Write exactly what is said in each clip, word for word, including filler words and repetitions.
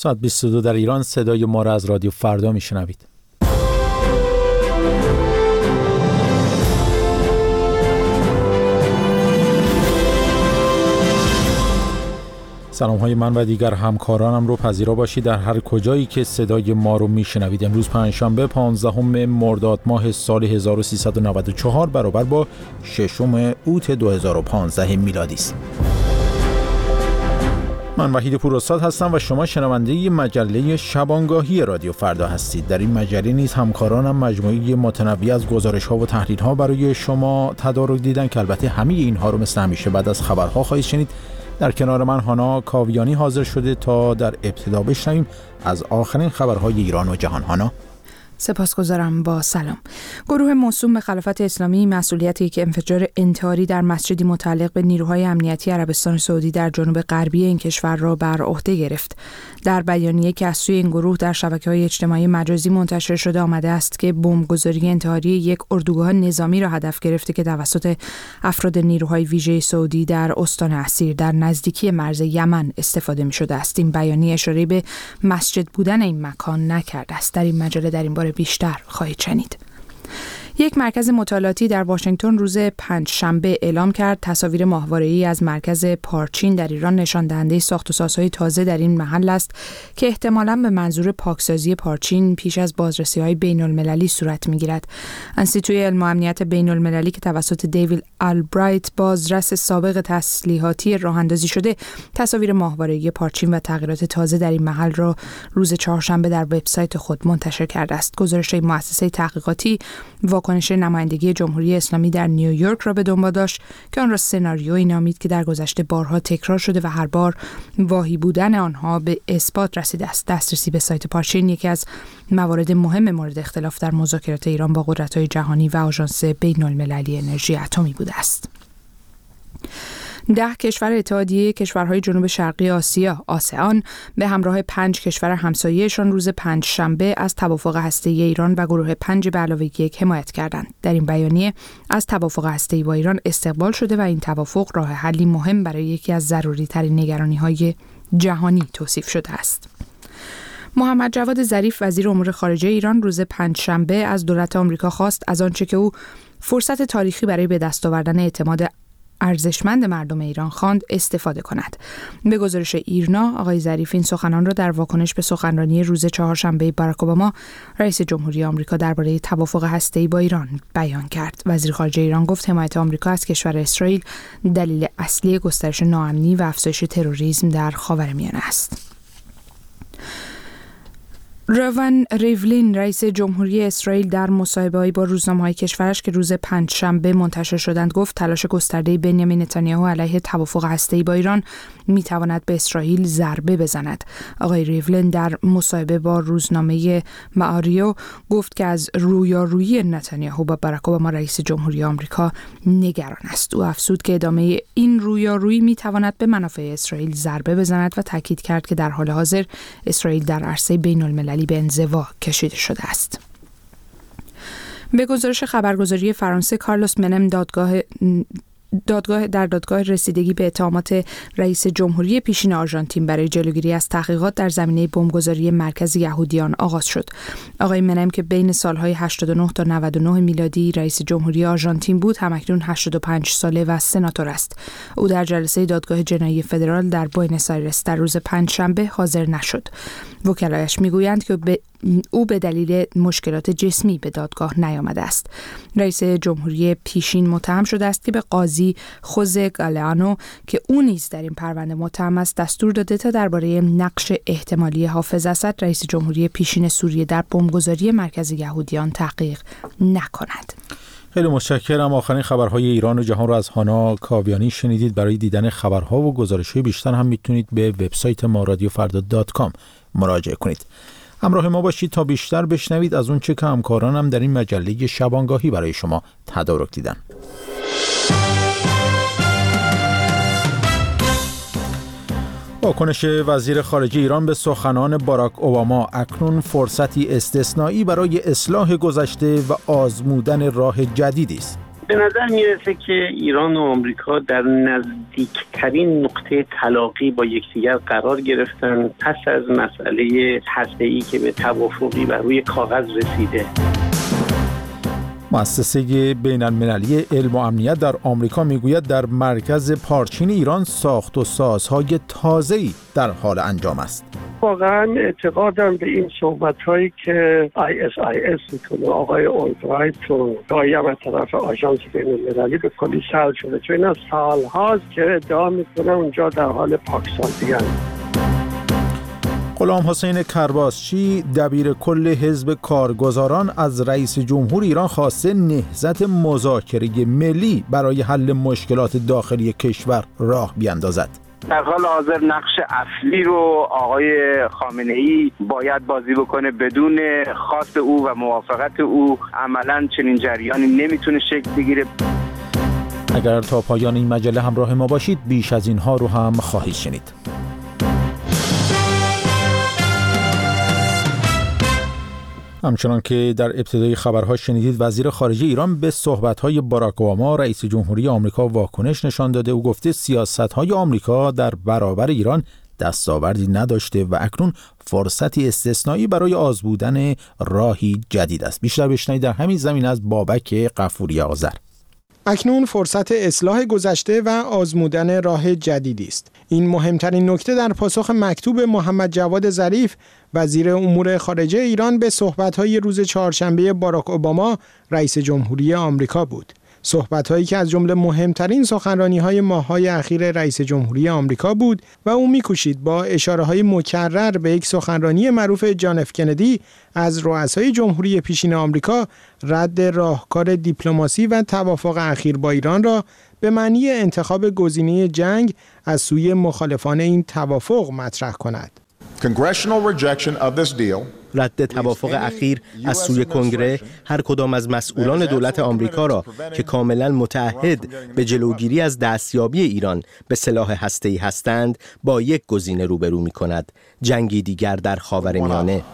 ساعت بیست و دو در ایران. صدای ما را از رادیو فردا میشنوید. سلام های من و دیگر همکارانم رو پذیرا باشید در هر کجایی که صدای ما رو میشنوید. امروز پنجشنبه پانزدهم مرداد ماه سال هزار و سیصد و نود و چهار برابر با ششم اوت دو هزار و پانزده میلادی است. من وحید پوراستاد هستم و شما شنونده مجله شبانگاهی رادیو فردا هستید. در این مجله نیز همکارانم مجموعه متنوعی از گزارش‌ها و تحلیل‌ها برای شما تدارک دیدن که البته همه اینها رو مثل همیشه بعد از خبرها خواهید شنید. در کنار من هانا کاویانی حاضر شده تا در ابتدا بشنویم از آخرین خبرهای ایران و جهان. هانا، سپاسگزارم. با سلام. گروه موسوم به خلافت اسلامی مسئولیت یک انفجار انتحاری در مسجدی متعلق به نیروهای امنیتی عربستان سعودی در جنوب غربی این کشور را بر عهده گرفت. در بیانیه که از سوی این گروه در شبکه‌های اجتماعی مجازی منتشر شده آمده است که بمبگذاری انتحاری یک اردوگاه نظامی را هدف گرفته که توسط افراد نیروهای ویژه سعودی در استان اسیر در نزدیکی مرز یمن استفاده می‌شده است. این بیانیه اشاره به مسجد بودن این مکان نکرده است. در این مجله در این باره بیشتر خواهید شنید. یک مرکز مطالعاتی در واشنگتن روز پنجشنبه اعلام کرد تصاویر ماهواره‌ای از مرکز پارچین در ایران نشان دهنده ساخت و سازهای تازه در این محل است که احتمالاً به منظور پاکسازی پارچین پیش از بازرسی‌های بین‌المللی صورت می‌گیرد. انستیتوی علم و امنیت بین‌المللی که توسط دیوید آلبرایت بازرس سابق تسلیحاتی راه‌اندازی شده تصاویر ماهواره‌ای پارچین و تغییرات تازه در این محل را روز چهارشنبه در وبسایت خود منتشر کرده است. گزارش مؤسسه تحقیقاتی واکنش نمایندگی جمهوری اسلامی در نیویورک را به دنبال داشت که آن را سناریویی نامید که در گذشته بارها تکرار شده و هر بار واهی بودن آنها به اثبات رسیده است. دسترسی به سایت پارچین یکی از موارد مهم مورد اختلاف در مذاکرات ایران با قدرت‌های جهانی و آژانس بین‌المللی انرژی اتمی بوده است. ده کشور اتحادیه کشورهای جنوب شرقی آسیا آسئان به همراه پنج کشور همسایه‌شان روز پنج شنبه از توافق هسته‌ای ایران و گروه پنج به علاوه یک حمایت کردند. در این بیانیه از توافق هسته‌ای با ایران استقبال شده و این توافق راه حلی مهم برای یکی از ضروری‌ترین نگرانی‌های جهانی توصیف شده است. محمد جواد ظریف وزیر امور خارجه ایران روز پنجشنبه از دولت آمریکا خواست از آنچه که او فرصت تاریخی برای به دست آوردن اعتماد ارزشمند مردم ایران خواند استفاده کند. به گزارش ایرنا، آقای ظریف این سخنان را در واکنش به سخنرانی روز چهارشنبه باراک اوباما رئیس جمهوری آمریکا درباره توافق هسته‌ای با ایران بیان کرد. وزیر خارجه ایران گفت حمایت آمریکا از کشور اسرائیل دلیل اصلی گسترش ناامنی و افزایش تروریسم در خاورمیانه است. روان ریولین رئیس جمهوری اسرائیل در مصاحبه‌ای با روزنامه‌های کشورش که روز پنجشنبه منتشر شدند گفت تلاش گسترده بنیامین نتانیاهو علیه توافق هسته‌ای با ایران می‌تواند به اسرائیل ضربه بزند. آقای ریولین در مصاحبه با روزنامه معاریو گفت که از رویارویی نتانیاهو با باراک اوباما رئیس جمهوری آمریکا نگران است. او افزود که ادامه این رویارویی می‌تواند به منافع اسرائیل ضربه بزند و تاکید کرد که در حال حاضر اسرائیل در عرصه بین‌المللی به انزوا کشیده شده است. به گزارش خبرگزاری فرانسه کارلوس منم دادگاه دادگاه در دادگاه رسیدگی به اتهامات رئیس جمهوری پیشین آرژانتین برای جلوگیری از تحقیقات در زمینه بمبگذاری مرکز یهودیان آغاز شد. آقای منم که بین سالهای هشتاد و نه تا نود و نه میلادی رئیس جمهوری آرژانتین بود، همکنون هشتاد و پنج ساله و سناتور است. او در جلسه دادگاه جنایی فدرال در بوئنوس آیرس در روز پنجشنبه حاضر نشد. وکلایش میگویند که به او به دلیل مشکلات جسمی به دادگاه نیامده است. رئیس جمهوری پیشین متهم شده است که به قاضی خوزه گالیانو که او نیز در این پرونده متهم است دستور داده تا درباره نقش احتمالی حافظ اسد رئیس جمهوری پیشین سوریه در بمبگذاری مرکز یهودیان تحقیق نکند. خیلی متشکرم. آخرین خبرهای ایران و جهان را از هانا کاویانی شنیدید. برای دیدن خبرها و گزارش‌های بیشتر هم میتونید به وبسایت ما رادیو فردا دات کام مراجعه کنید. همراه ما باشید تا بیشتر بشنوید از اون چه که همکارانم در این مجله شبانگاهی برای شما تدارک دیدن. واکنش وزیر خارجه ایران به سخنان باراک اوباما اکنون فرصتی استثنایی برای اصلاح گذشته و آزمودن راه جدیدی است. به نظر میرسه که ایران و آمریکا در نزدیکترین نقطه تلاقی با یکدیگر قرار گرفتن پس از مسئله هسته‌ای که به توافقی بر روی کاغذ رسیده. مؤسسه بین المللی علم و امنیت در آمریکا میگوید در مرکز پارچین ایران ساخت و سازهای تازه‌ای در حال انجام است. واقعا اعتقادم به این صحبت‌هایی که آی اس آی اس میکنه آقای اولبرایت و گاهی هم از طرف آژانس بین المللی به کلی سلب شده، چون اینا سال‌هاست که ادعا میکنه اونجا در حال پاکسازی هست. غلام حسین کرباسچی دبیر کل حزب کارگزاران از رئیس جمهور ایران خواسته نهضت مذاکره ملی برای حل مشکلات داخلی کشور راه بیاندازد. در حال حاضر نقش اصلی رو آقای خامنه‌ای باید بازی بکنه. بدون خواست او و موافقت او عملاً چنین جریانی نمیتونه شکل بگیره. اگر تا پایان این مجله همراه ما باشید بیش از اینها رو هم خواهید شنید. همچنان که در ابتدای خبرها شنیدید، وزیر خارجه ایران به صحبت‌های باراک اوباما رئیس جمهوری آمریکا واکنش نشان داده. او گفته سیاست‌های آمریکا در برابر ایران دستاوردی نداشته و اکنون فرصتی استثنایی برای آزمودن راهی جدید است. بیشتر بشنوید در همین زمینه از بابک غفوری آذر. اکنون فرصت اصلاح گذشته و آزمودن راه جدیدی است. این مهمترین نکته در پاسخ مکتوب محمد جواد ظریف وزیر امور خارجه ایران به صحبت‌های روز چهارشنبه باراک اوباما رئیس جمهوری آمریکا بود. صحبت‌هایی که از جمله مهمترین سخنرانی‌های ماه‌های اخیر رئیس جمهوری آمریکا بود و او می‌کوشید با اشاره‌های مکرر به یک سخنرانی معروف جان اف کندی از رؤسای جمهوری پیشین آمریکا رد راهکار دیپلماسی و توافق اخیر با ایران را به معنی انتخاب گزینه جنگ از سوی مخالفان این توافق مطرح کند. رد توافق اخیر از سوی کنگره هر کدام از مسئولان دولت آمریکا را که کاملا متعهد به جلوگیری از دستیابی ایران به سلاح هسته‌ای هستند با یک گزینه روبرو می‌کند: جنگی دیگر در خاورمیانه.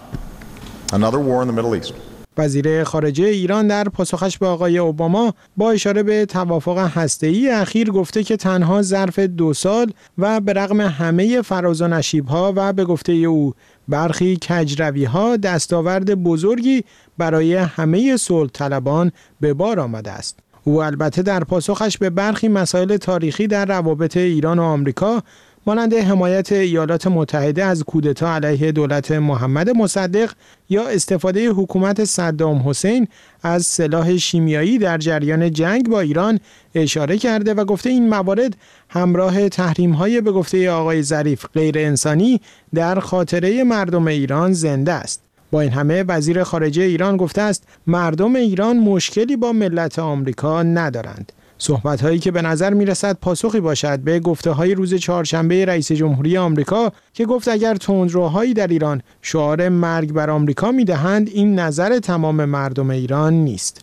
وزیر خارجه ایران در پاسخش به آقای اوباما با اشاره به توافق هسته‌ای اخیر گفته که تنها ظرف دو سال و به رغم همه فراز و نشیب‌ها و به گفته او برخی کجروی‌ها دستاورد بزرگی برای همه صلح طلبان به بار آمده است. او البته در پاسخش به برخی مسائل تاریخی در روابط ایران و آمریکا مانند حمایت ایالات متحده از کودتا علیه دولت محمد مصدق یا استفاده حکومت صدام حسین از سلاح شیمیایی در جریان جنگ با ایران اشاره کرده و گفته این موارد همراه تحریم‌های به گفته آقای ظریف غیر انسانی در خاطره مردم ایران زنده است. با این همه وزیر خارجه ایران گفته است مردم ایران مشکلی با ملت آمریکا ندارند. صحبت‌هایی که به نظر می‌رسد پاسخی باشد به گفته‌های روز چهارشنبه رئیس جمهوری آمریکا که گفت اگر تندروهایی در ایران شعار مرگ بر آمریکا می‌دهند این نظر تمام مردم ایران نیست.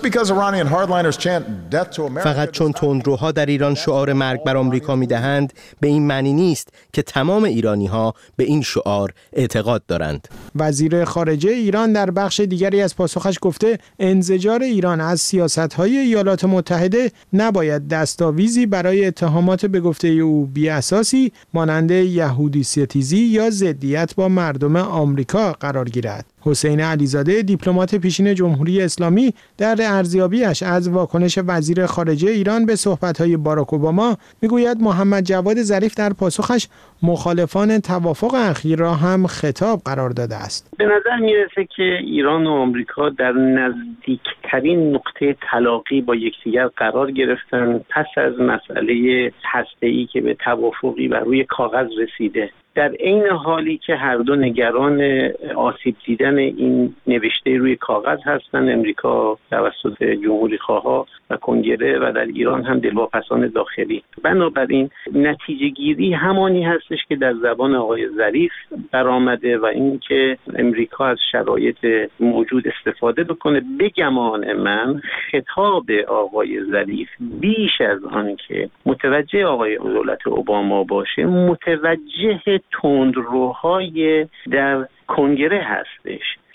فقط چون تندروها در ایران شعار مرگ بر آمریکا می‌دهند به این معنی نیست که تمام ایرانی‌ها به این شعار اعتقاد دارند. وزیر خارجه ایران در بخش دیگری از پاسخش گفته انزجار ایران از سیاست‌های ایالات متحده نباید دستاویزی برای اتهامات به گفته او بی‌اساسی مانند یهودی ستیزی یا ضدیت با مردم آمریکا قرار گیرد. حسین علیزاده دیپلمات پیشین جمهوری اسلامی در ارزیابیش از واکنش وزیر خارجه ایران به صحبت‌های باراک اوباما میگوید محمد جواد ظریف در پاسخش مخالفان توافق اخیر را هم خطاب قرار داده است. به نظر میرسه که ایران و آمریکا در نزدیکترین نقطه تلاقی با یکدیگر قرار گرفتن پس از مسئله هسته‌ای که به توافقی بر روی کاغذ رسیده. در عین حالی که هر دو نگران آسیب دیدن این نوشته روی کاغذ هستند، امریکا توسط جمهوری خواها و کنگره و در ایران هم دلواپسان داخلی. بنابراین نتیجه گیری همانی هستش که در زبان آقای ظریف برآمده و اینکه امریکا از شرایط موجود استفاده بکنه. به گمان من خطاب آقای ظریف بیش از آن که متوجه آقای دولت اوباما باشه، متوجه تندروهای در کنگره هستش،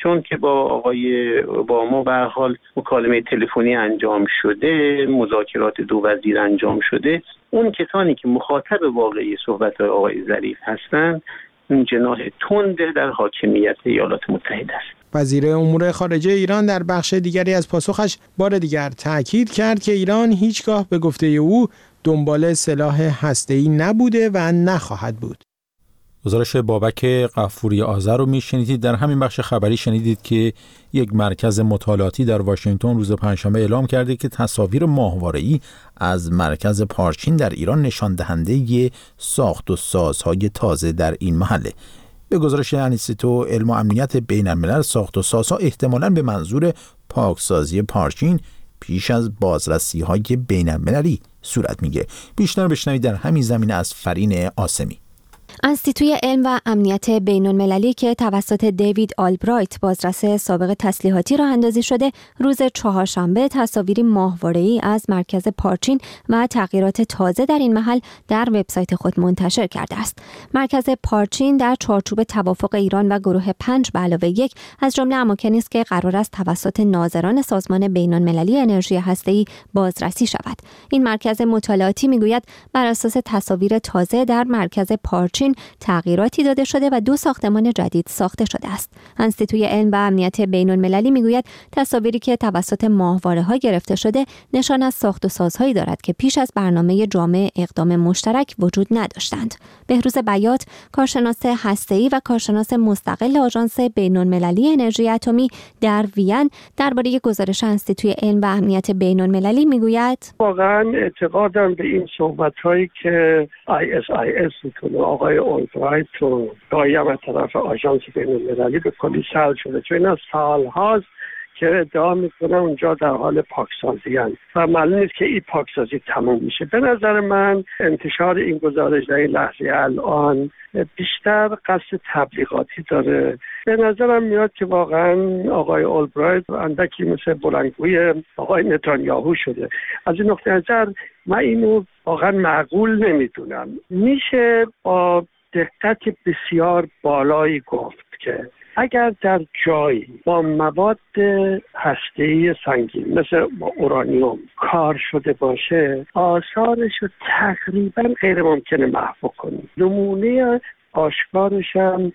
چون که با آقای اوباما به هر حال مکالمه تلفنی انجام شده، مذاکرات دو وزیر انجام شده، اون کسانی که مخاطب واقعی صحبت‌های آقای ظریف هستند این جناح تند در حاکمیت ایالات متحده است. وزیر امور خارجه ایران در بخش دیگری از پاسخش بار دیگر تأکید کرد که ایران هیچگاه به گفته او دنبال سلاح هسته‌ای نبوده و نخواهد بود. گزارش بابک غفوری آذر رو میشنیدید. در همین بخش خبری شنیدید که یک مرکز مطالعاتی در واشنگتن روز پنجشنبه اعلام کرده که تصاویر ماهواره‌ای از مرکز پارچین در ایران نشان دهنده ساخت و سازهای تازه در این محله. به گزارش انستیتو علم و امنیت بین الملل، ساخت و سازها احتمالاً به منظور پاکسازی پارچین پیش از بازرسی‌های بین المللی صورت میگیره. بیشتر بشنوید در همین زمینه از فرین آسمی. انستیتوی علم و امنیت بین المللی که توسط دیوید آلبرایت بازرس سابق تسلیحاتی راه اندازی شده، روز چهارشنبه تصاویری ماهواره‌ای از مرکز پارچین و تغییرات تازه در این محل در وبسایت خود منتشر کرده است. مرکز پارچین در چارچوب توافق ایران و گروه پنج به علاوه یک از جمله اماکنی است که قرار است توسط ناظران سازمان بین المللی انرژی هسته‌ای بازرسی شود. این مرکز مطالعاتی میگوید بر اساس تصاویر تازه در مرکز پارچین تغییراتی داده شده و دو ساختمان جدید ساخته شده است. انستیتوی علم و امنیت بین المللی میگوید تصاویری که توسط ماهواره‌ها گرفته شده نشان از ساخت و سازهایی دارد که پیش از برنامه جامع اقدام مشترک وجود نداشتند. بهروز بیات، کارشناس هسته‌ای و کارشناس مستقل آژانس بین المللی انرژی اتمی در وین، درباره گزارش انستیتوی علم و امنیت بین المللی میگوید واقعا اعتقادم به این صحبت‌هایی که آی اس آی اس آقای اولبرایت و دایم از طرف آژانس بین المللی به کلی سلب شده، چون این سال هاست که ادعا میکنن اونجا در حال پاکسازی هست و معلوم نیست که این پاکسازی تموم میشه. به نظر من انتشار این گزارش در این لحظه الان بیشتر قصد تبلیغاتی داره. به نظرم میاد که واقعا آقای اولبرایت اندکی مثل بلندگوی آقای نتانیاهو شده. از این نقطه نظر من اینو واقعا معقول نمیدونم. میشه با دقت بسیار بالایی گفت که اگر در جایی با مواد هسته‌ای سنگین مثل اورانیوم کار شده باشه، آثارش رو تقریبا غیر ممکنه محو کنیم. نمونه آشکارش هم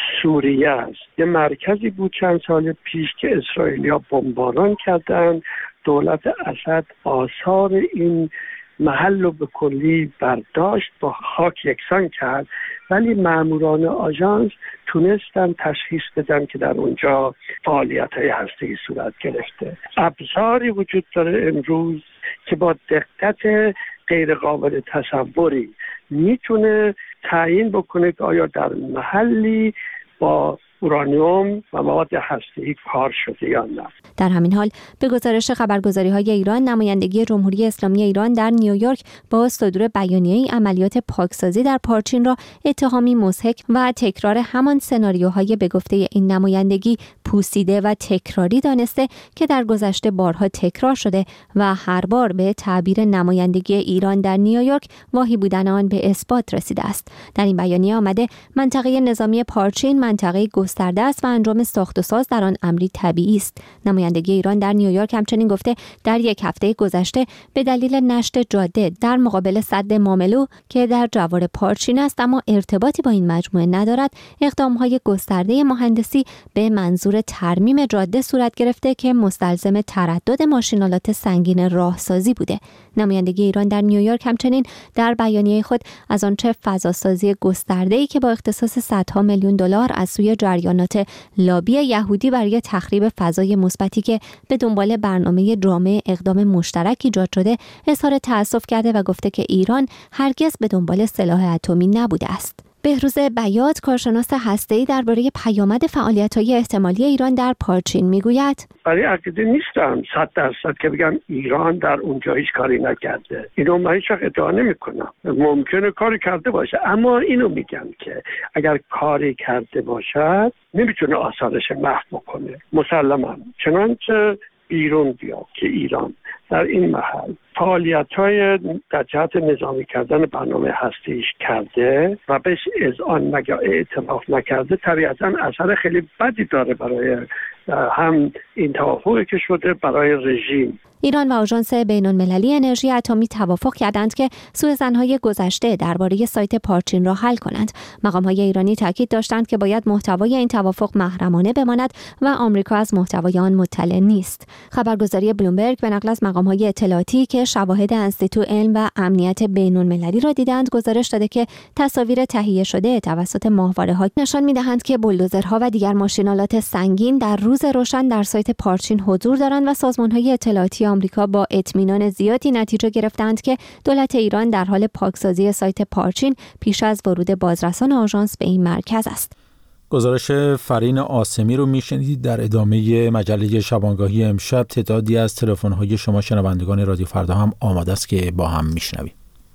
سوریه است. یه مرکزی بود چند سال پیش که اسرائیلیا بمباران کردن، دولت اسد آثار این محل رو به کلی برداشت، با خاک یکسان کرد، ولی ماموران آژانس تونستن تشخیص بدن که در اونجا فعالیت‌های هسته‌ای صورت گرفته. ابزاری وجود داره امروز که با دقت غیر قابل تصوری میتونه تعیین بکنه که آیا در محلی با اورانیوم و مواد هسته‌ای کار شده یا نه. در همین حال به گزارش خبرگزاری‌های ایران، نمایندگی جمهوری اسلامی ایران در نیویورک با صدور بیانیه‌ای عملیات پاکسازی در پارچین را اتهامی مضحک و تکرار همان سناریوهای به گفته این نمایندگی پوسیده و تکراری دانسته که در گذشته بارها تکرار شده و هر بار به تعبیر نمایندگی ایران در نیویورک واهی بودن آن به اثبات رسیده است. در این بیانیه آمده منطقه نظامی پارچین منطقه گسترده است و انجام ساخت و ساز در آن امری طبیعی است. نمایندگی ایران در نیویورک همچنین گفته در یک هفته گذشته به دلیل نشت جاده در مقابل سد ماملو که در جوار پارچین است اما ارتباطی با این مجموعه ندارد، اقدام‌های گسترده مهندسی به منظور ترمیم جاده صورت گرفته که مستلزم تردد ماشینالات سنگین راهسازی بوده. نمایندگی ایران در نیویورک همچنین در بیانیه خود از آنچه فضاسازی گسترده‌ای که با اختصاص صدها میلیون دلار از سوی جریانات لابی یهودی برای تخریب فضای مثبتی که به دنبال برنامه جامع اقدام مشترک ایجاد شده اظهار تأسف کرده و گفته که ایران هرگز به دنبال سلاح اتمی نبوده است. بهروز بیات، کارشناس هسته‌ای، درباره پیامد فعالیت‌های احتمالی ایران در پارچین میگوید: برای عقیده نیستم صد درصد که بگم ایران در اونجا هیچ کاری نکرده. اینو من هیچ وقت ادعا نمی‌کنم. ممکنه کاری کرده باشه، اما اینو میگم که اگر کاری کرده باشد نمیتونه آثارش محو کنه. مسلماً چنانچه بیرون بیاد که ایران در این محل فعالیت‌های در جهت نظامی کردن برنامه هسته‌ایش کرده و بهش اذعان نگاه اعتراف نکرده، طبیعتاً اثر خیلی بدی داره برای هم این توافقی که شده برای رژیم. ایران و آژانس بین‌المللی انرژی اتمی توافق کردند که سوءظن‌های گذشته درباره سایت پارچین را حل کنند. مقام‌های ایرانی تاکید داشتند که باید محتوای این توافق محرمانه بماند و آمریکا از محتوای آن مطلع نیست. خبرگزاری بلومبرگ به نقل از مقام‌های اطلاعاتی که شواهد انستیتو علم و امنیت بین‌المللی را دیدند گزارش داده که تصاویر تهیه شده توسط ماهواره‌ها نشان می‌دهند که بولدوزرها و دیگر ماشین‌آلات سنگین در روز روشن در سایت پارچین حضور دارند و سازمان‌های اطلاعاتی آمریکا با اطمینان زیادی نتیجه گرفتند که دولت ایران در حال پاکسازی سایت پارچین پیش از ورود بازرسان آژانس به این مرکز است. گزارش فرین عاصمی رو میشنیدید. در ادامه مجله شبانگاهی امشب تعدادی از تلفن‌های شما شنوندگان رادیو فردا هم آماده است که با هم میشنویم.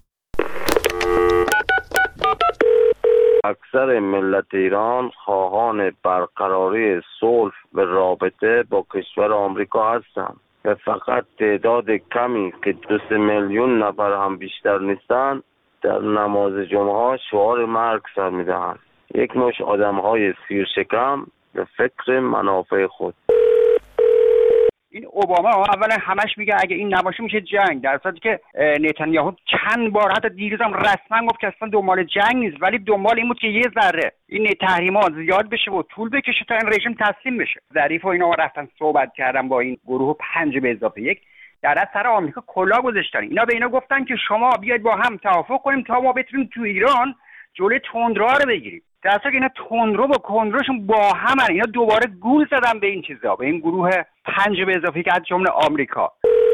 اکثر ملت ایران خواهان برقراری صلح و رابطه با کشور آمریکا هستند و فقط تعداد کمی که دو سه میلیون نفر هم بیشتر نیستند در نماز جمعه شعار مرگ سر میدهند. یک مش آدم‌های سیر شکم به فکر منافع خود. این اوباما اولا همش میگه اگه این نباشه میشه جنگ، در صورتی که نتانیاهو چند بار حتی دیروز هم رسما گفت که اصلا دنبال جنگ نیست، ولی دنبال این بود که یه ذره این تحریمات زیاد بشه و طول بکشه تا این رژیم تسلیم بشه. ظریف و اینا رفتن صحبت کردن با این گروه پنج به اضافه یک، در از سر آمریکا کلا گذاشتن. اینا به اینا گفتن که شما بیاید با هم توافق کنیم تا ما بتونیم تو ایران جلوی تندرو رو بگیریم. در اصل که اینا تندرو با کندروشون با هم هن. اینا دوباره گول زدن به این چیزا، به این گروه پنج به اضافه که از جمله آمریکا.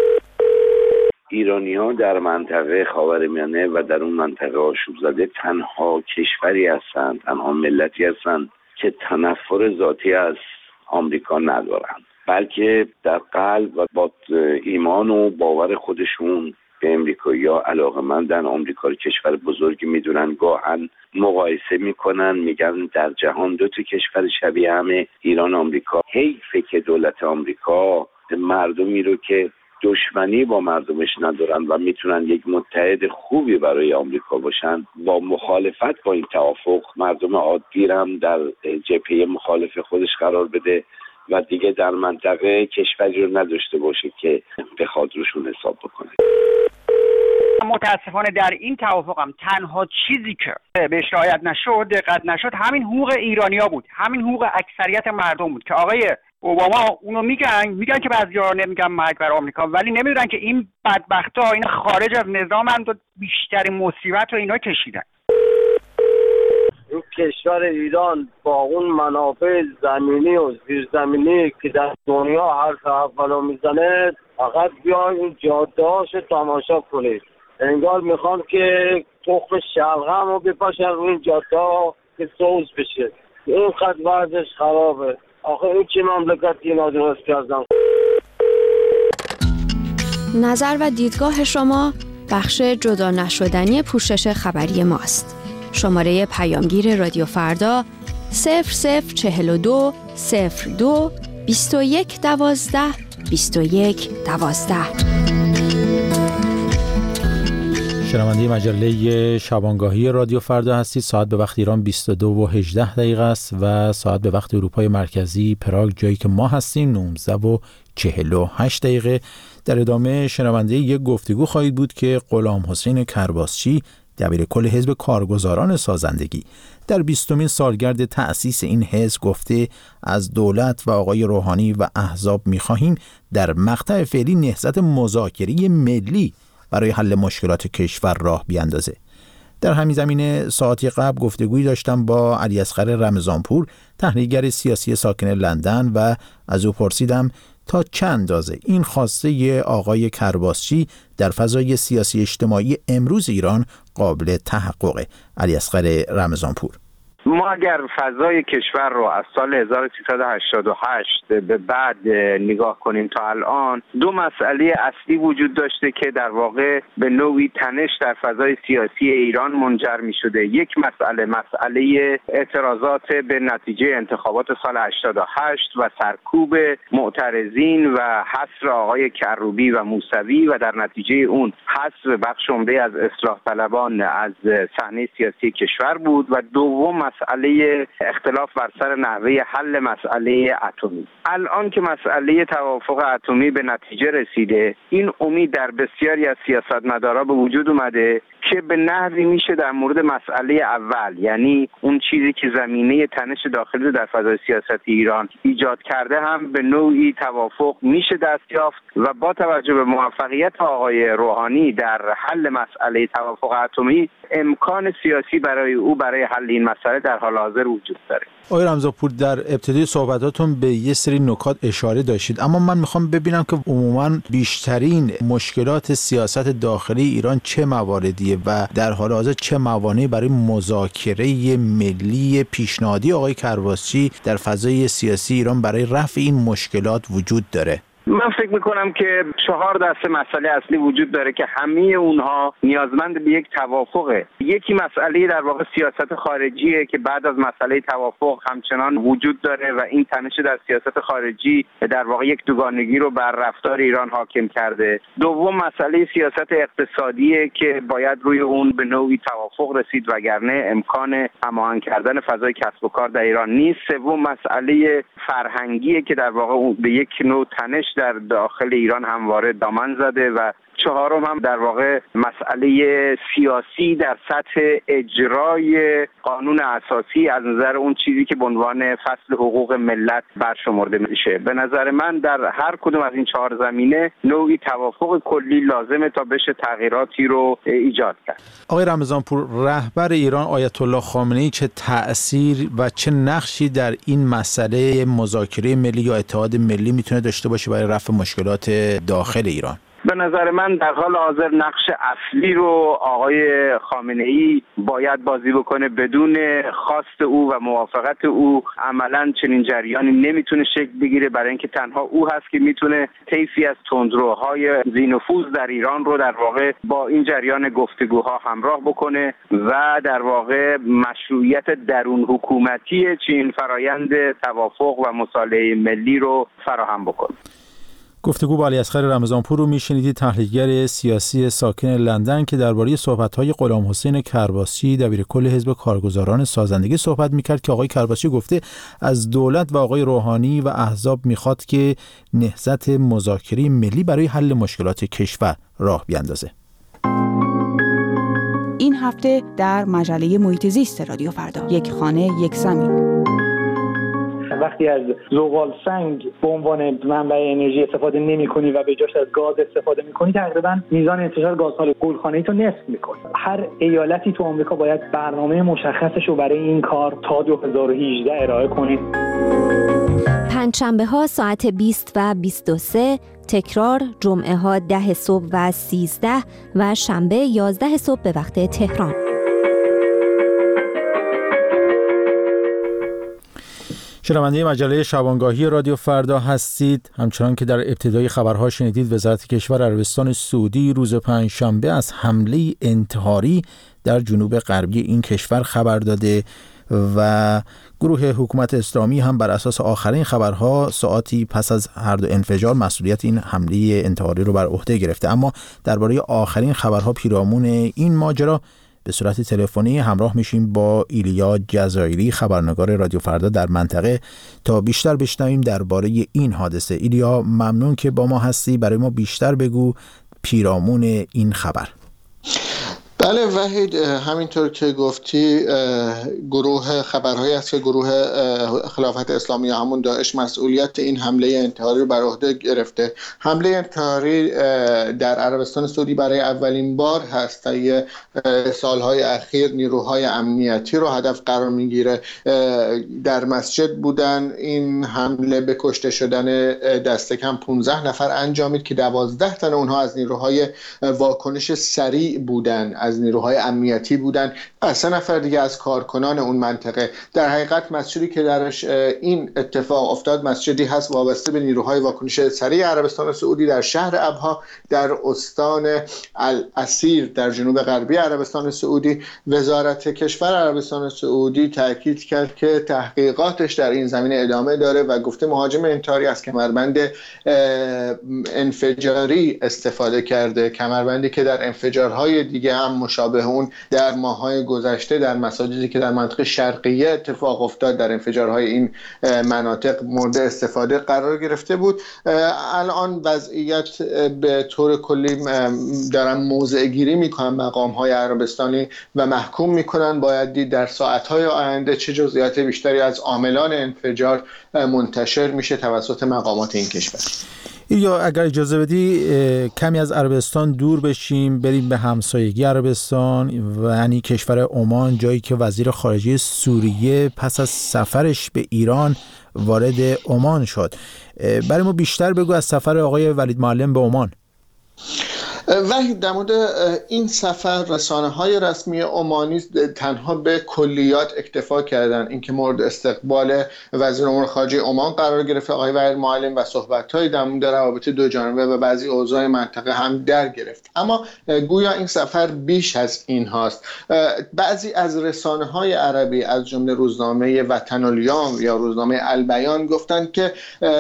ایرانی‌ها در منطقه خاورمیانه و در اون منطقه آشوب زده تنها کشوری هستند، تنها ملتی هستند که تنفر ذاتی از آمریکا ندارند، بلکه در قلب و با ایمان و باور خودشون به امریکایی‌ها علاقه‌مندن. آمریکا رو کشور بزرگی میدونن، گاهن مقایسه میکنن، میگن در جهان دو تا کشور شبیه همه، ایران آمریکا. حیفه که دولت آمریکا مردمی رو که دشمنی با مردمش ندارن و میتونن یک متحد خوبی برای آمریکا باشن، با مخالفت با این توافق مردم عادی هم در جبهه مخالف خودش قرار بده و دیگه در منطقه کشوری رو نداشته باشه که بخواد روشون حساب بکنه. متاسفانه در این توافق هم تنها چیزی که بهش رعایت نشد، دقت نشد، همین حقوق ایرانیا بود، همین حقوق اکثریت مردم بود که آقای اوباما اونو میگن میگن که بعضی‌ها نمیگن مرگ بر آمریکا، ولی نمیدونن که این بدبختا این خارج از نظامند و بیشترین مصیبت رو اینا کشیدن. این کشور ایران با اون منافع زمینی و زیرزمینی که در دنیا حرف اولو میزنه، فقط بیاین این جاده‌هاش تماشا کنید. انگار میخوان که تخم شلغم رو بپاشن روی این جاده‌ها که سوز بشه. این خط ورزش خرابه. آخه این چه مملکتی اینا درست کردن؟ نظر و دیدگاه شما بخش جدا نشدنی پوشش خبری ماست. شماره پیامگیر رادیو فردا صفر صفر چهل و دو صفر دو بیست و یک دوازده بیست و یک دوازده. شنونده مجله شبانگاهی رادیو فردا هستید. ساعت به وقت ایران بیست و دو و هجده دقیقه است و ساعت به وقت اروپای مرکزی پراگ جایی که ما هستیم نوزده و چهل و هشت دقیقه. در ادامه شنونده یک گفتگو خواهید بود که غلام حسین کرباسچی دبیر کل حزب کارگزاران سازندگی در بیستمین سالگرد تأسیس این حزب گفته از دولت و آقای روحانی و احزاب می‌خواهیم در مقطع فعلی نهضت مذاکره ملی برای حل مشکلات کشور راه بیاندازه. در همین زمینه ساعتی قبل گفتگویی داشتم با علی اصغر رمضانپور، تحلیلگر سیاسی ساکن لندن، و از او پرسیدم تا چند اندازه این خواسته آقای کرباسچی در فضای سیاسی اجتماعی امروز ایران قابل تحققه. علی اصغر رمضانپور: ما اگر فضای کشور رو از سال هزار و سیصد و هشتاد و هشت به بعد نگاه کنیم تا الان، دو مسئله اصلی وجود داشته که در واقع به نوعی تنش در فضای سیاسی ایران منجر می شده. یک مسئله مسئله اعتراضات به نتیجه انتخابات سال هشتاد و هشت و سرکوب معترضین و حصر آقای کروبی و موسوی و در نتیجه اون حذف بخش عمده از اصلاح طلبان از صحنه سیاسی کشور بود و دوم مسئله اختلاف بر سر نحوه حل مسئله اتمی. الان که مسئله توافق اتمی به نتیجه رسیده، این امید در بسیاری از سیاستمدارا به وجود اومده که به نحوی میشه در مورد مسئله اول، یعنی اون چیزی که زمینه تنش داخلی رو در فضای سیاسی ایران ایجاد کرده، هم به نوعی توافق میشه دست یافت و با توجه به موفقیت آقای روحانی در حل مسئله توافق اتمی، امکان سیاسی برای او برای حل این مسئله در حال حاضر وجود داره. آقای رمضانپور، در ابتدای صحبتاتون به یه سری نکات اشاره داشتید، اما من میخوام ببینم که عموماً بیشترین مشکلات سیاست داخلی ایران چه مواردیه و در حال حاضر چه موانعی برای مذاکره ملی پیشنهادی آقای کرباسچی در فضای سیاسی ایران برای رفع این مشکلات وجود داره؟ من فکر میکنم که چهار دسته مسئله اصلی وجود داره که همه اونها نیازمند به یک توافقه. یکی مسئله در واقع سیاست خارجیه که بعد از مسئله توافق همچنان وجود داره و این تنش در سیاست خارجی در واقع یک دوگانگی رو بر رفتار ایران حاکم کرده. دوم مسئله سیاست اقتصادیه که باید روی اون به نوعی توافق رسید وگرنه امکان هماهنگ کردن فضای کسب و کار در ایران نیست. سوم مسئله فرهنگیه که در واقع به یک نوع تنش در داخل ایران همواره دامن زده و چهارم هم در واقع مسئله سیاسی در سطح اجرای قانون اساسی از نظر اون چیزی که به عنوان فصل حقوق ملت برشمرده میشه. به نظر من در هر کدوم از این چهار زمینه نوعی توافق کلی لازمه تا بشه تغییراتی رو ایجاد کرد. آقای رمضانپور، رهبر ایران آیت الله خامنه‌ای چه تأثیر و چه نقشی در این مسئله مذاکره ملی یا اتحاد ملی میتونه داشته باشه برای رفع مشکلات داخل ایران؟ به نظر من در حال حاضر نقش اصلی رو آقای خامنه‌ای باید بازی بکنه. بدون خواست او و موافقت او عملاً چنین جریانی نمیتونه شکل بگیره، برای اینکه تنها او هست که میتونه طیفی از تندروهای ذی‌نفوذ در ایران رو در واقع با این جریان گفتگوها همراه بکنه و در واقع مشروعیت درون حکومتی چنین فرایند توافق و مصالحه ملی رو فراهم بکنه. گفتگو با علیاصغر رمضانپور رو میشنیدید، تحلیلگر سیاسی ساکن لندن که درباره صحبت‌های غلام حسین کرباسچی دبیرکل حزب کارگزاران سازندگی صحبت میکرد که آقای کرباسچی گفته از دولت و آقای روحانی و احزاب میخواد که نهضت مذاکره ملی برای حل مشکلات کشور راه بیندازه. این هفته در مجله محیط زیست رادیو فردا، یک خانه یک زمین. وقتی از زغال سنگ به عنوان منبع انرژی استفاده نمی‌کنی و به جاش از گاز استفاده می‌کنی، تقریباً میزان انتشار گازهای گلخانه‌ای تو نصف می‌کنی. هر ایالتی تو آمریکا باید برنامه مشخصش رو برای این کار تا دو هزار و هجده ارائه کنه. پنجشنبه ها ساعت بیست و بیست و سه، تکرار جمعه ها ده صبح و سیزده و شنبه یازده صبح به وقت تهران. شنونده مجله شبانگاهی رادیو فردا هستید. همچنان که در ابتدای خبرها شنیدید، وزارت کشور عربستان سعودی روز پنجشنبه از حمله انتحاری در جنوب غربی این کشور خبر داده و گروه حکومت اسلامی هم بر اساس آخرین خبرها ساعتی پس از هر دو انفجار مسئولیت این حمله انتحاری رو بر عهده گرفته. اما درباره آخرین خبرها پیرامون این ماجرا به صورت تلفنی همراه میشیم با ایلیا جزایری، خبرنگار رادیو فردا در منطقه، تا بیشتر بشنویم درباره این حادثه. ایلیا، ممنون که با ما هستی. برای ما بیشتر بگو پیرامون این خبر. بله وحید، همینطور که گفتی گروه خبرهایی است که گروه خلافت اسلامی همون داعش مسئولیت این حمله انتحاری رو بر عهده گرفته. حمله انتحاری در عربستان سعودی برای اولین بار هست طی سالهای اخیر نیروهای امنیتی رو هدف قرار میگیره. در مسجد بودن، این حمله به کشته شدن دست کم پانزده نفر انجامید که دوازده تن اونها از نیروهای واکنش سریع بودن، از از نیروهای امنیتی بودن و سه نفر دیگه از کارکنان اون منطقه. در حقیقت مسجدی که درش این اتفاق افتاد مسجدی هست وابسته به نیروهای واکنش سریع عربستان سعودی در شهر ابها در استان الاسیر در جنوب غربی عربستان سعودی. وزارت کشور عربستان سعودی تاکید کرد که تحقیقاتش در این زمینه ادامه داره و گفته مهاجم انتحاری از کمربند انفجاری استفاده کرده، کمربندی که در انفجارهای دیگه هم مشابه اون در ماه‌های گذشته در مساجدی که در منطقه شرقیه اتفاق افتاد در انفجارهای این مناطق مورد استفاده قرار گرفته بود. الان وضعیت به طور کلی دارن موضع گیری میکنن مقام‌های عربستانی و محکوم میکنن. باید دید در ساعت‌های آینده چه جزئیات بیشتری از عاملان انفجار منتشر میشه توسط مقامات این کشور. یا اگر اجازه بدی کمی از عربستان دور بشیم بریم به همسایگی عربستان و یعنی کشور عمان، جایی که وزیر خارجه سوریه پس از سفرش به ایران وارد عمان شد. برای ما بیشتر بگو از سفر آقای ولید معلم به عمان. وحید، در مورد این سفر رسانه‌های رسمی عمانی تنها به کلیات اکتفا کردن، اینکه مورد استقبال وزیر امور خارجه عمان قرار گرفت آقای ولید معلم و صحبت‌های در مورد روابط دو جانبه و بعضی اوضاع منطقه هم در گرفت. اما گویا این سفر بیش از این هاست. بعضی از رسانه‌های عربی از جمله روزنامه وطن الیوم یا روزنامه البیان گفتند که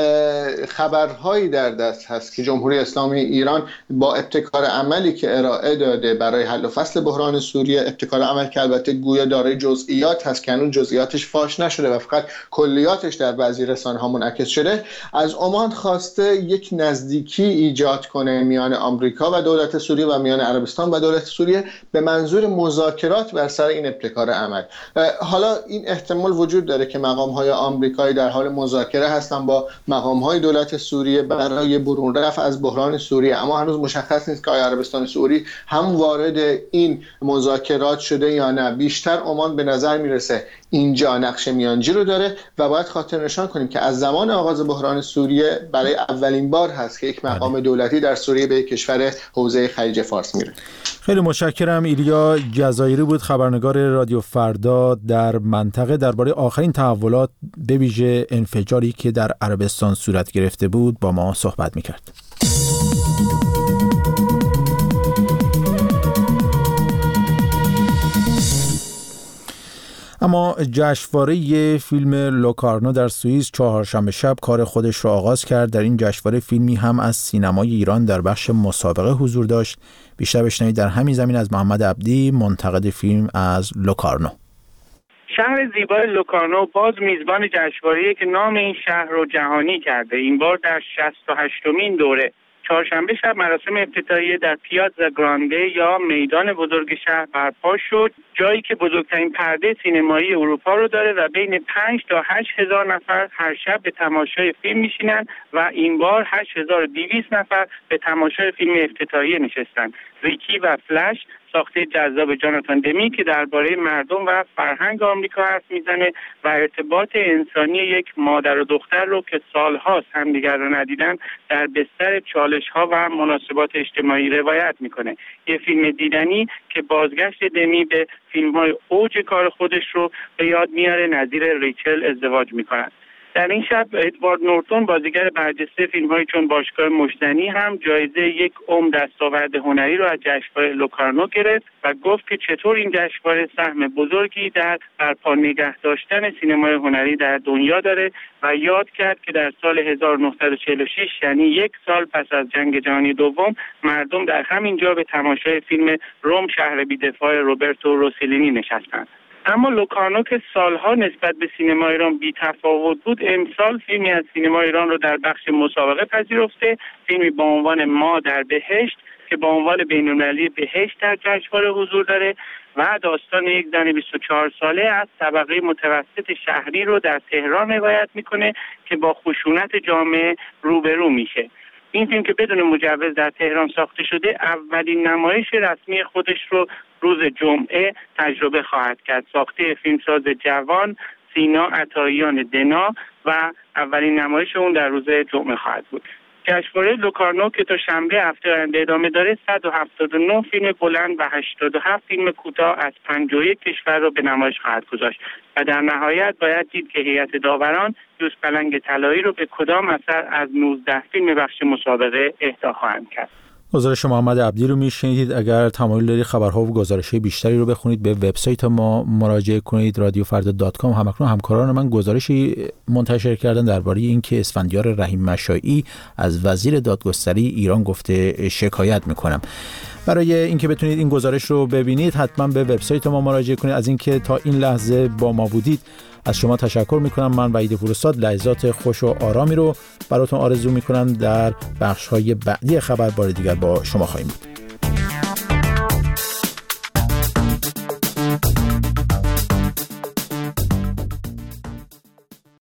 خبرهایی در دست هست که جمهوری اسلامی ایران با ابتکار عملی که ارائه داده برای حل و فصل بحران سوریه، ابتکار عمل که البته گویا دارای جزئیات هست که هنوز جزئیاتش فاش نشده و فقط کلیاتش در بعضی رسانه‌ها منعکس شده، از عمان خواسته یک نزدیکی ایجاد کنه میان آمریکا و دولت سوریه و میان عربستان و دولت سوریه به منظور مذاکرات بر سر این ابتکار عمل. حالا این احتمال وجود داره که مقام‌های آمریکایی در حال مذاکره هستن با مقام‌های دولت سوریه برای برون رفت از بحران سوریه، اما هنوز مشخص نیست که عربستان سعودی هم وارد این مذاکرات شده یا نه. بیشتر عمان به نظر میرسه اینجا نقش میانجی رو داره و باید خاطر نشان کنیم که از زمان آغاز بحران سوریه برای اولین بار هست که یک مقام دولتی در سوریه به کشور حوزه خلیج فارس میره. خیلی متشکرم. ایلیا جزایری بود، خبرنگار رادیو فردا در منطقه، درباره آخرین تحولات به ویژه انفجاری که در عربستان صورت گرفته بود با ما صحبت میکرد. اما جشنواره فیلم لوکارنو در سوئیس چهارشنبه شب کار خودش را آغاز کرد. در این جشنواره فیلمی هم از سینمای ایران در بخش مسابقه حضور داشت. بیشتر بشنوید در همین زمین از محمد عبدی، منتقد فیلم از لوکارنو. شهر زیبای لوکارنو باز میزبان جشنواره‌ای که نام این شهر رو جهانی کرده. این بار در شصت و هشتمین دوره چهارشنبه شب مراسم افتتاحیه در پیازا گرانده یا میدان بزرگ شهر برپا شد، جایی که بزرگترین پرده سینمایی اروپا رو داره و بین پنج تا هشت هزار نفر هر شب به تماشای فیلم میشینن و این بار هشت هزار و دویست نفر به تماشای فیلم افتتاحیه نشستن. ریکی و فلش، ساخته جذاب جاناتان دمی که درباره مردم و فرهنگ آمریکا حرف میزنه و ارتباط انسانی یک مادر و دختر رو که سالهاست همدیگر رو ندیدن در بستر چالش‌ها و مناسبات اجتماعی روایت میکنه. یه فیلم دیدنی که بازگشت دمی به فیلم‌های اوج کار خودش رو به یاد میاره، نظیر ریچل ازدواج میکنن. در این شب ادوارد نورتون بازیگر برجسته فیلم‌های چون باشگاه مجدنی هم جایزه یک عمر دستاورد هنری رو از جشنواره لوکارنو گرفت و گفت که چطور این جشنواره سهم بزرگی در برپا نگه داشتن سینمای هنری در دنیا داره و یاد کرد که در سال هزار و نهصد و چهل و شش یعنی یک سال پس از جنگ جهانی دوم مردم در همین جا به تماشای فیلم روم شهر بی‌دفاع روبرتو روسلینی نشستند. اما لوکارنو که سالها نسبت به سینما ایران بی تفاوت بود، امسال فیلمی از سینما ایران رو در بخش مسابقه پذیرفته، فیلمی با عنوان ما در بهشت که با عنوان بین‌المللی بهشت در جشنواره حضور داره و داستان یک زن بیست و چهار ساله از طبقه متوسط شهری رو در تهران روایت میکنه که با خشونت جامعه روبرو میشه. این فیلم که بدون مجوز در تهران ساخته شده اولین نمایش رسمی خودش رو روز جمعه تجربه خواهد کرد. ساخته فیلمساز جوان سینا عطاییان دنا و اولین نمایش اون در روز جمعه خواهد بود. جشنواره لوکارنو که تا شنبه هفته آینده ادامه داره صد و هفتاد و نه فیلم بلند و هشتاد و هفت فیلم کوتاه از پنجاه و یک کشور را به نمایش خواهد گذاشت و در نهایت باید دید که هیئت داوران یوز پلنگ طلایی رو به کدام اثر از نوزده فیلم بخش مسابقه اهدا خواهند کرد. گزارش محمد عبدی رو میشنیدید. اگر تمایل دارید خبرها و گزارش‌های بیشتری رو بخونید به وبسایت ما مراجعه کنید رادیو فردا دات کام. همکنون همکاران من گزارشی منتشر کردن درباره اینکه اسفندیار رحیم مشائی از وزیر دادگستری ایران گفته شکایت میکنم. برای اینکه بتونید این گزارش رو ببینید حتما به وبسایت ما مراجعه کنید. از اینکه تا این لحظه با ما بودید از شما تشکر میکنم. من وحید پوراستاد لحظات خوش و آرامی رو براتون آرزو میکنم. در بخش‌های بعدی خبر بار دیگر با شما خواهیم بود.